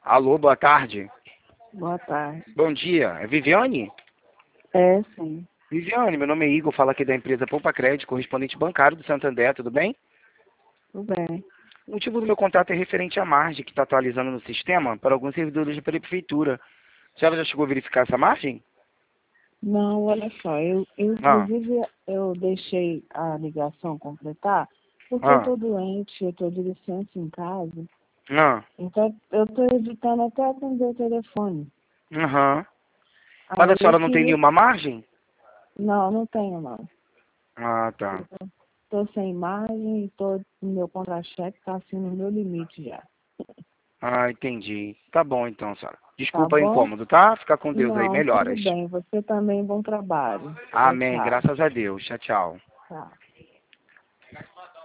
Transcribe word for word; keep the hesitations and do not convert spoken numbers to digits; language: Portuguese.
Alô, boa tarde. Boa tarde. Bom dia. É Viviane? É, sim. Viviane, meu nome é Igor, falo aqui da empresa Poupa Crédito, correspondente bancário do Santander, tudo bem? Tudo bem. O motivo do meu contato é referente à margem que está atualizando no sistema para alguns servidores da prefeitura. A senhora já chegou a verificar essa margem? Não, olha só, eu, eu Ah, inclusive eu deixei a ligação completar porque eu ah, tô doente, eu tô de licença em casa, ah, então eu tô evitando até atender o telefone. aham. Mas Aí a eu senhora não tem queria. nenhuma margem? Não, não tenho não. Ah, tá. Tô sem margem e tô, o meu contra-cheque tá assim no meu limite já. Ah, entendi. Tá bom então, senhora. Tá Desculpa o bom? incômodo, tá? Fica com Deus aí, Não, tudo melhoras. bem. Você também, bom trabalho. Tchau, Amém, tchau. graças a Deus. Tchau, tchau. Tchau.